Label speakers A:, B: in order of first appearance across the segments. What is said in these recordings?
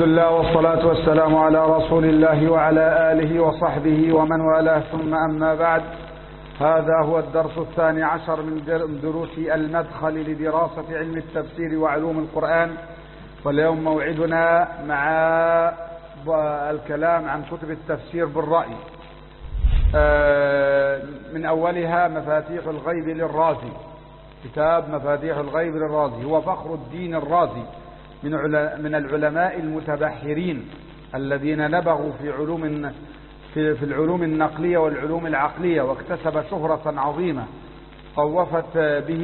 A: لله والصلاة والسلام على رسول الله وعلى آله وصحبه ومن والاه، ثم أما بعد. هذا هو الدرس 12 من دروس المدخل لدراسة علم التفسير وعلوم القرآن. واليوم موعدنا مع الكلام عن كتب التفسير بالرأي، من أولها مفاتيح الغيب للرازي. كتاب مفاتيح الغيب للرازي هو فخر الدين الرازي من العلماء المتبحرين الذين نبغوا في العلوم النقلية والعلوم العقلية، واكتسب شهرة عظيمة طوفت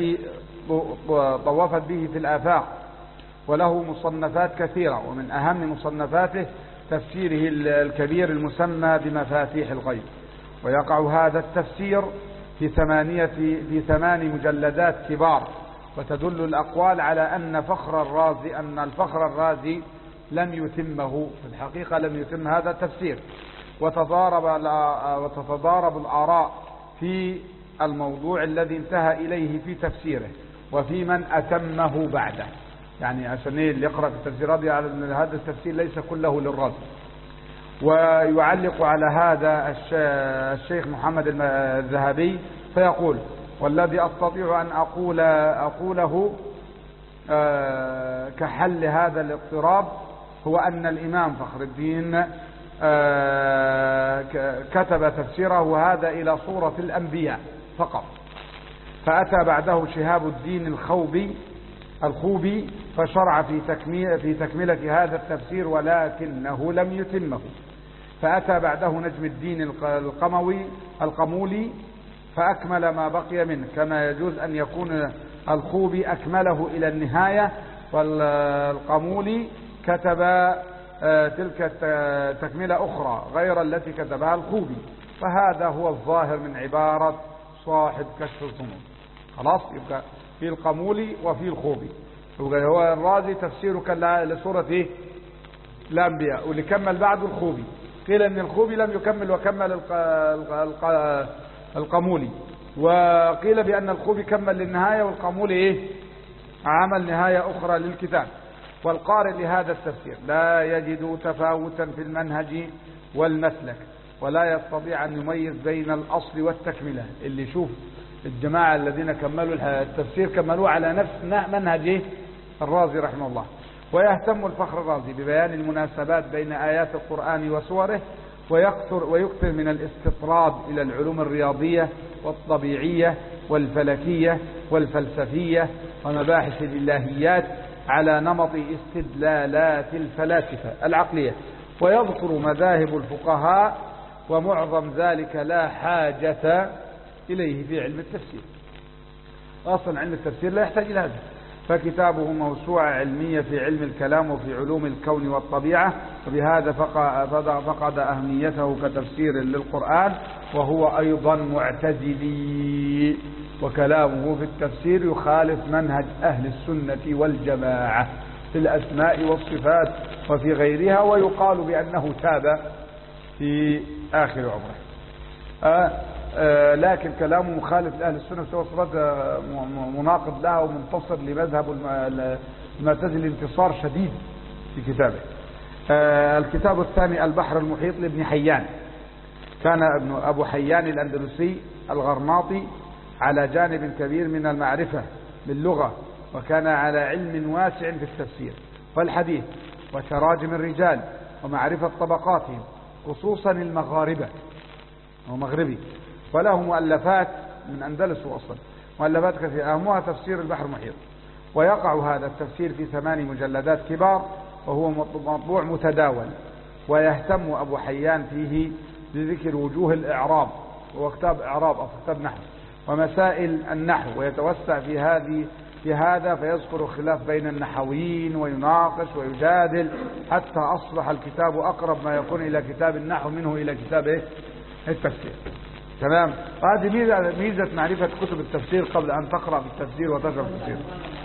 A: به في الآفاق، وله مصنفات كثيرة، ومن أهم مصنفاته تفسيره الكبير المسمى بمفاتيح الغيب. ويقع هذا التفسير في 8 مجلدات كبار، وتدل الأقوال على أن الفخر الرازي لم يتمه، في الحقيقة لم يتم هذا التفسير، وتتضارب الآراء في الموضوع الذي انتهى إليه في تفسيره وفي من أتمه بعده. يعني عشان اللي يقرأ في التفسير راضي على أن هذا التفسير ليس كله للرازي. ويعلق على هذا الشيخ محمد الذهبي فيقول: والذي أستطيع أن أقوله كحل هذا الاضطراب هو أن الإمام فخر الدين كتب تفسيره هذا إلى صورة الأنبياء فقط، فأتى بعده شهاب الدين الخوبي فشرع في تكملة هذا التفسير، ولكنه لم يتمه. فأتى بعده نجم الدين القمولي فأكمل ما بقي منه، كما يجوز أن يكون الخوبي أكمله إلى النهاية، والقمولي كتب تلك تكملة أخرى غير التي كتبها الخوبي. فهذا هو الظاهر من عبارة صاحب كشف الظنون. خلاص، يبقى في القمولي وفي الخوبي. هو الرازي تفسيره لسورة الأنبياء، واللي كمل بعده الخوبي. قيل أن الخوبي لم يكمل وكمل القمولي، وقيل بأن الخوبي كمل للنهاية والقمولي عمل نهاية أخرى للكتاب. والقارئ لهذا التفسير لا يجد تفاوتا في المنهج والمسلك، ولا يستطيع أن يميز بين الأصل والتكملة. اللي يشوف الجماعة الذين كملوا التفسير كملوه على نفس منهج الرازي رحمه الله. ويهتم الفخر الرازي ببيان المناسبات بين آيات القرآن وسوره، ويكثر من الاستطراد إلى العلوم الرياضية والطبيعية والفلكية والفلسفية ومباحث الإلهيات على نمط استدلالات الفلاسفة العقلية، ويذكر مذاهب الفقهاء، ومعظم ذلك لا حاجة إليه في علم التفسير. أصلا علم التفسير لا يحتاج إلى هذا. فكتابه موسوعة علمية في علم الكلام وفي علوم الكون والطبيعة، وبهذا فقد أهميته كتفسير للقرآن. وهو أيضا معتزلي، وكلامه في التفسير يخالف منهج أهل السنة والجماعة في الأسماء والصفات وفي غيرها، ويقال بأنه تاب في آخر عمره. لكن كلامه مخالف لأهل السنة والصفات، مناقض لها ومنتصر لمذهب المعتزلة انتصار شديد في كتابه. الكتاب الثاني البحر المحيط لابن حيان. كان أبو حيان الأندلسي الغرناطي على جانب كبير من المعرفة باللغة، وكان على علم واسع في التفسير والحديث وتراجم الرجال ومعرفة طبقاتهم، خصوصا المغاربة ومغربي. وله مؤلفات من أندلس أصلا، مؤلفات كثيرة، أهمها تفسير البحر المحيط. ويقع هذا التفسير في 8 مجلدات كبار، وهو مطبوع متداول. ويهتم أبو حيان فيه بذكر وجوه الإعراب، وهو كتاب إعراب أو كتاب نحو، ومسائل النحو، ويتوسع في هذا فيذكر خلاف بين النحويين ويناقش ويجادل، حتى أصبح الكتاب أقرب ما يكون إلى كتاب النحو منه إلى كتاب التفسير. تمام. وهذه ميزة معرفة كتب التفسير قبل أن تقرأ في التفسير وتشرح في التفسير.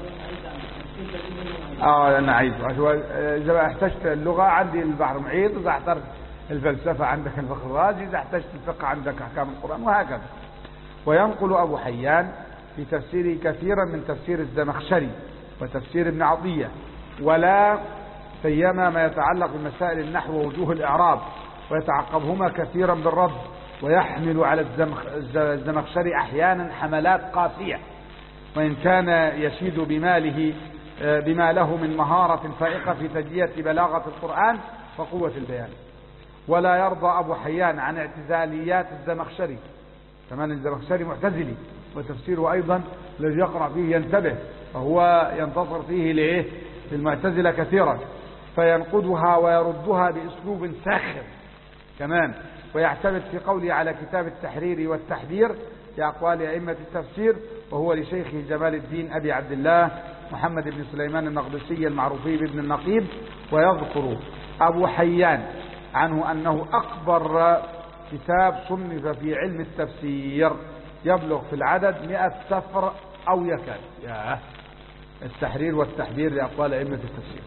A: أنا عايز إذا احتجت اللغة عندي البحر المحيط، إذا احتجت الفلسفة عندك الفخر الرازي، إذا احتجت الفقه عندك أحكام القرآن، وهكذا. وينقل أبو حيان في تفسيره كثيرا من تفسير الزمخشري وتفسير ابن عطية، ولا سيما ما يتعلق بمسائل النحو ووجوه الإعراب، ويتعقبهما كثيرا بالرد، ويحمل على الزمخشري أحيانا حملات قاسية، وإن كان يشيد بما له من مهارة فائقة في تجية بلاغة القرآن وقوة البيان. ولا يرضى أبو حيان عن اعتزاليات الزمخشري، كمان الزمخشري معتزلي، وتفسيره أيضا الذي يقرأ فيه ينتبه، وهو ينتصر فيه للمعتزلة كثيرا، فينقدها ويردها بأسلوب ساخر كمان، ويعتمد في قوله على كتاب التحرير والتحذير لأقوال أئمة التفسير، وهو لشيخه جمال الدين أبي عبد الله محمد بن سليمان النقدسي المعروفي بابن النقيب. ويذكر أبو حيان عنه أنه أكبر كتاب صنف في علم التفسير، يبلغ في العدد 100 سفر أو يكاد. التحرير والتحذير لأقوال أئمة التفسير.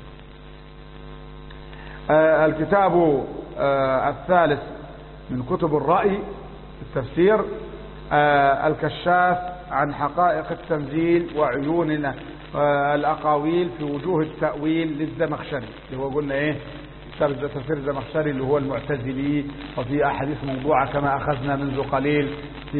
A: الكتاب الثالث من كتب الرأي التفسير الكشاف عن حقائق التنزيل وعيون الأقاويل في وجوه التأويل للزمخشري، اللي هو قلنا ايه تفسير الزمخشري اللي هو المعتزلي، وفي أحاديث موضوعة كما أخذنا منذ قليل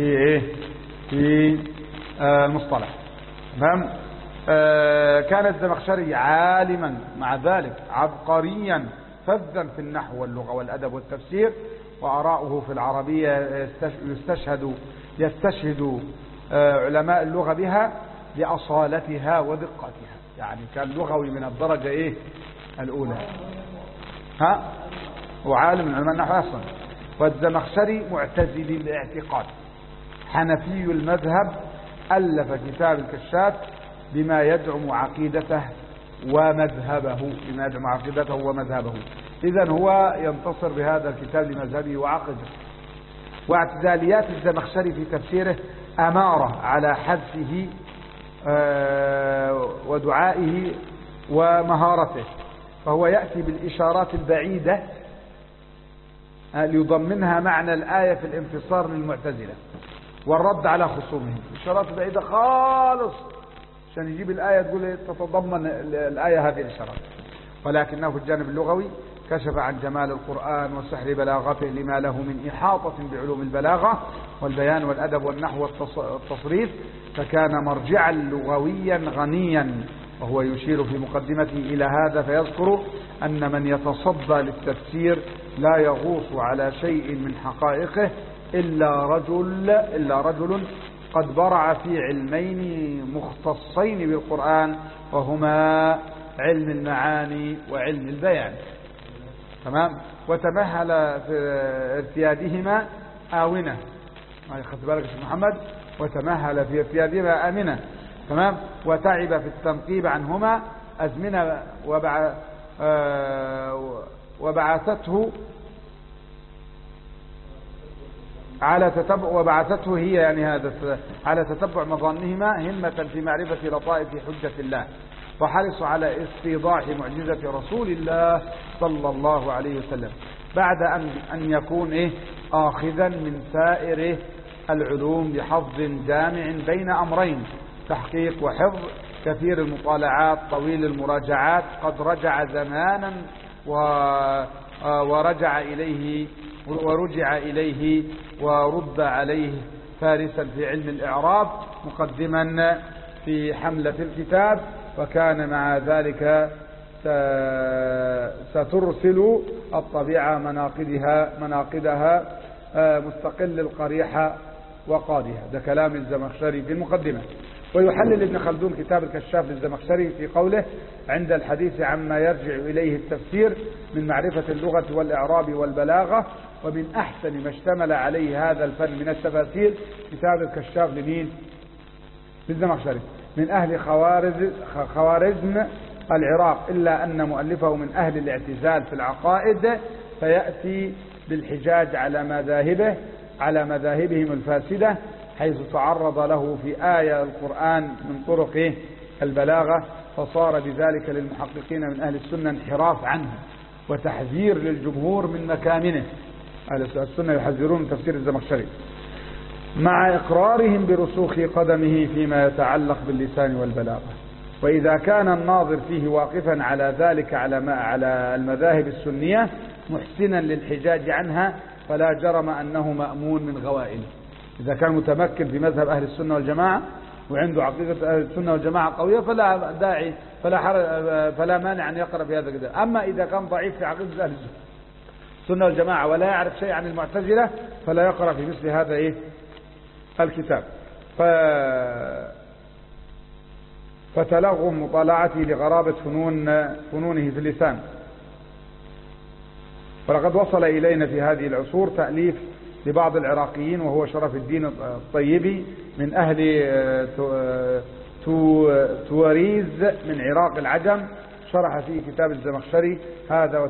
A: في المصطلح. تمام. كان الزمخشري عالما مع ذلك عبقريا فذا في النحو واللغة والأدب والتفسير، وآراؤه في العربية يستشهد علماء اللغة بها لأصالتها ودقتها، يعني كان لغوي من الدرجة الأولى، وعالم من علماء النحو أصلا. والزمخشري معتزلي الاعتقاد حنفي المذهب، ألف كتاب الكشاف بما يدعم عقيدته ومذهبه، إذن هو ينتصر بهذا الكتاب لمذهبه وعقيدته. واعتزاليات الزمخشري في تفسيره أمارة على حذفه ودعائه ومهارته، فهو يأتي بالإشارات البعيدة ليضمنها معنى الآية في الانتصار للمعتزلة والرد على خصومهم. إشارات بعيدة خالص عشان يجيب الآية تقول تتضمن الآية هذه الإشارات، ولكنه في الجانب اللغوي كشف عن جمال القرآن وسحر بلاغته لما له من إحاطة بعلوم البلاغة والبيان والأدب والنحو والتصريف، فكان مرجعا لغويا غنيا. وهو يشير في مقدمته إلى هذا فيذكر أن من يتصدى للتفسير لا يغوص على شيء من حقائقه إلا رجل قد برع في علمين مختصين بالقرآن، وهما علم المعاني وعلم البيان. تمام. وتمهل في ارتيادهما آونة، ما يخذ بالك يا محمد، وتمهل في ارتيادهما آمنة. تمام. وتعب في التنقيب عنهما أزمنة، وبعثته هي يعني هذا على تتبع مظانهما همة في معرفة لطائف حجة الله، وحرص على استيضاح معجزة رسول الله صلى الله عليه وسلم، بعد أن يكون آخذا من سائر العلوم بحظ جامع بين أمرين: تحقيق وحفظ، كثير المطالعات طويل المراجعات، قد رجع زمانا ورجع إليه ورد عليه فارسا في علم الإعراب مقدما في حملة الكتاب، وكان مع ذلك سترسل الطبيعة مناقدها مستقل القريحة وقادها. ده كلام الزمخشري في المقدمة. ويحلل ابن خلدون كتاب الكشاف للزمخشري في قوله عند الحديث عما يرجع إليه التفسير من معرفة اللغة والإعراب والبلاغة، ومن أحسن ما اشتمل عليه هذا الفن من التفاسير كتاب الكشاف لمين؟ للزمخشري من أهل خوارزم العراق، إلا أن مؤلفه من أهل الاعتزال في العقائد، فيأتي بالحجاج على مذاهبهم الفاسدة، حيث تعرض له في آية القرآن من طرق البلاغة، فصار بذلك للمحققين من أهل السنة انحراف عنه وتحذير للجمهور من مكامنه. أهل السنة يحذرون من تفسير الزمخشري مع إقرارهم برسوخ قدمه فيما يتعلق باللسان والبلاغة. وإذا كان الناظر فيه واقفا على ذلك على المذاهب السنية محسنا للحجاج عنها فلا جرم أنه مأمون من غوائله. إذا كان متمكن في مذهب أهل السنة والجماعة وعنده عقيدة أهل السنة والجماعة قوية فلا داعي فلا مانع أن يقرأ في هذا الكتاب. أما إذا كان ضعيف في عقيدة أهل السنة والجماعة ولا يعرف شيء عن المعتزلة فلا يقرأ في مثل هذا الكتاب. فتلغم مطالعتي لغرابة فنونه في اللسان. ولقد وصل إلينا في هذه العصور تأليف لبعض العراقيين وهو شرف الدين الطيبي من أهل تواريز من عراق العجم، شرح فيه كتاب الزمخشري هذا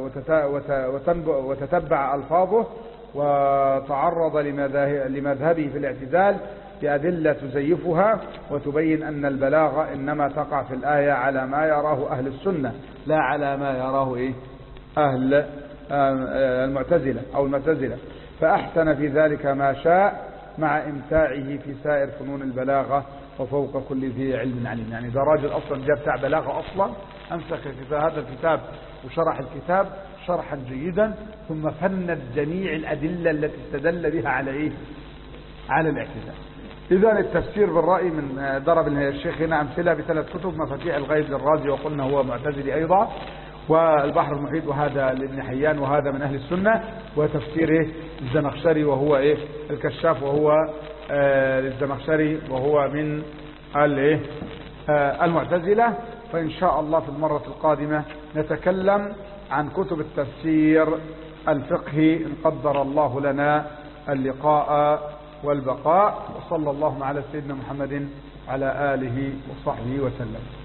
A: وتتبع ألفاظه وتعرض لمذهبه في الاعتزال بأدلة تزيفها وتبين أن البلاغة إنما تقع في الآية على ما يراه أهل السنة لا على ما يراه أهل المعتزلة أو المعتزلة، فأحسن في ذلك ما شاء مع إمتاعه في سائر فنون البلاغة وفوق كل ذي علم عليم. يعني ده راجل أصلا جاب بتاع بلاغة أصلا، أمسك هذا الكتاب وشرح الكتاب شرحا جيدا ثم فند جميع الأدلة التي استدل بها على الاعتزال. إذن التفسير بالرأي من ضرب الشيخ هنا أمثلة ب3 كتب: مفاتيح الغيب للرازي وقلنا هو معتزلي أيضا، والبحر المحيط وهذا لابن حيان وهذا من أهل السنة، وتفسير الزمخشري وهو الكشاف وهو الزمخشري وهو من المعتزلة. فإن شاء الله في المرة القادمة نتكلم عن كتب التفسير الفقهي إن قدر الله لنا اللقاء والبقاء. وصلى الله على سيدنا محمد على آله وصحبه وسلم.